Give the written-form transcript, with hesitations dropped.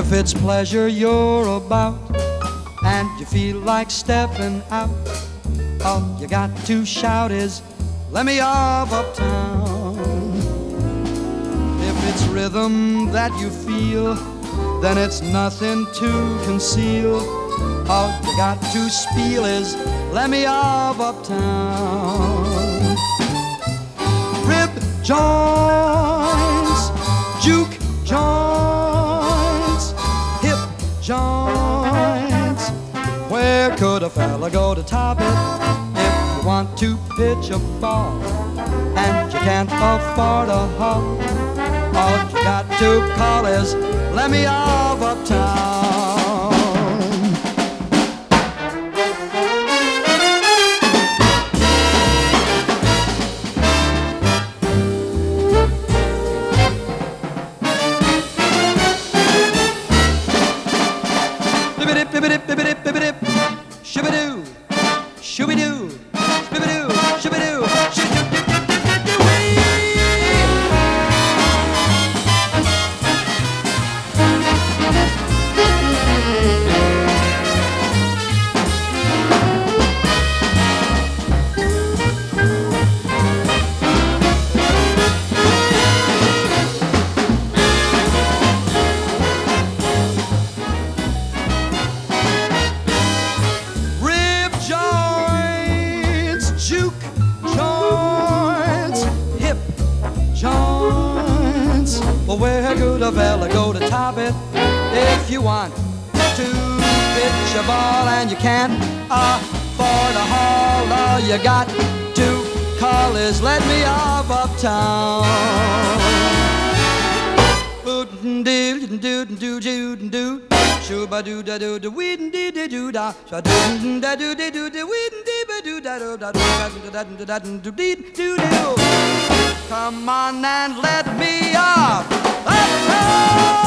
If it's pleasure you're about and you feel like stepping out, all you got to shout is, let me off uptown. If it's rhythm that you feel, then it's nothing to conceal. All you got to spiel is, let me off uptown. Rib joints, juke joints, hip joints. Where could a fella go to top it if you want to pitch a ball and you can't afford a hall? All you got to call is, let me off uptown. Shoo-ba-doo, shoo-ba-doo, shoo-ba-doo, shoo-ba-doo, juke joints, hip joints. Well, where could a fella go to top it if you want to pitch a ball and you can't afford a hall? All you got to call is, let me off uptown. Shoo-ba-doo-da-doo-da, weed-dee-dee-doo-da, sha-doo-da-doo-dee-doo-da, weed-dee-ba-doo-da-doo-da-doo-da-doo-doo-doo. Come on and let me off uptown.